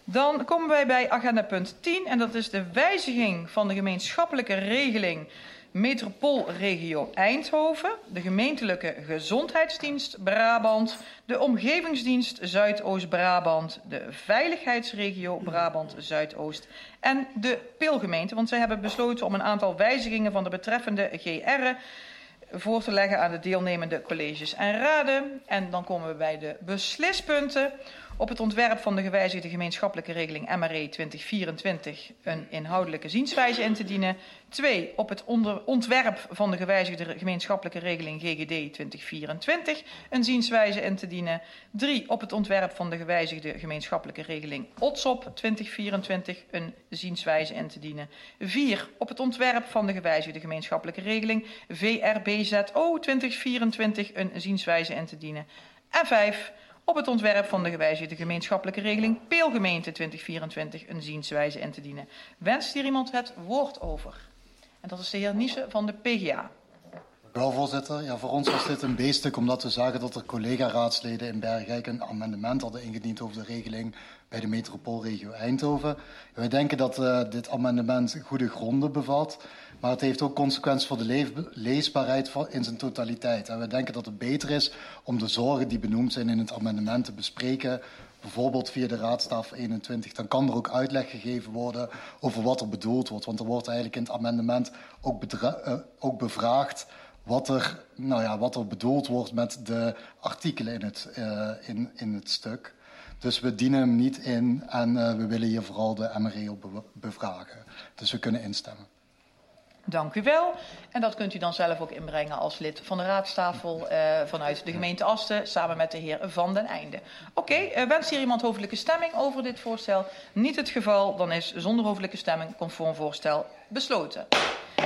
Dan komen wij bij agenda punt 10 en dat is de wijziging van de gemeenschappelijke regeling Metropoolregio Eindhoven, de gemeentelijke gezondheidsdienst Brabant, de omgevingsdienst Zuidoost-Brabant, de veiligheidsregio Brabant-Zuidoost en de Peelgemeente. Want zij hebben besloten om een aantal wijzigingen van de betreffende GR voor te leggen aan de deelnemende colleges en raden. En dan komen we bij de beslispunten. Op het ontwerp van de gewijzigde gemeenschappelijke regeling MRE 2024 een inhoudelijke zienswijze in te dienen. 2. Op het ontwerp van de gewijzigde gemeenschappelijke regeling GGD 2024 een zienswijze in te dienen. 3. Op het ontwerp van de gewijzigde gemeenschappelijke regeling OTSOP 2024 een zienswijze in te dienen. 4. Op het ontwerp van de gewijzigde gemeenschappelijke regeling VRBZO 2024 een zienswijze in te dienen. En 5. Op het ontwerp van de gewijzigde gemeenschappelijke regeling Peelgemeente 2024 een zienswijze in te dienen. Wenst hier iemand het woord over? En dat is de heer Niesen van de PGA. Wel, voorzitter. Ja, voor ons was dit een B-stuk omdat we zagen dat er collega-raadsleden in Bergijk een amendement hadden ingediend over de regeling bij de metropoolregio Eindhoven. Wij denken dat dit amendement goede gronden bevat, maar het heeft ook consequenties voor de leesbaarheid in zijn totaliteit. En we denken dat het beter is om de zorgen die benoemd zijn in het amendement te bespreken, bijvoorbeeld via de raadstafel 21. Dan kan er ook uitleg gegeven worden over wat er bedoeld wordt. Want er wordt eigenlijk in het amendement ook bevraagd wat er bedoeld wordt met de artikelen in het stuk. Dus we dienen hem niet in en we willen hier vooral de MRE op bevragen. Dus we kunnen instemmen. Dank u wel. En dat kunt u dan zelf ook inbrengen als lid van de raadstafel vanuit de gemeente Asten, samen met de heer Van den Einde. Oké, wenst hier iemand hoofdelijke stemming over dit voorstel? Niet het geval, dan is zonder hoofdelijke stemming conform voorstel besloten.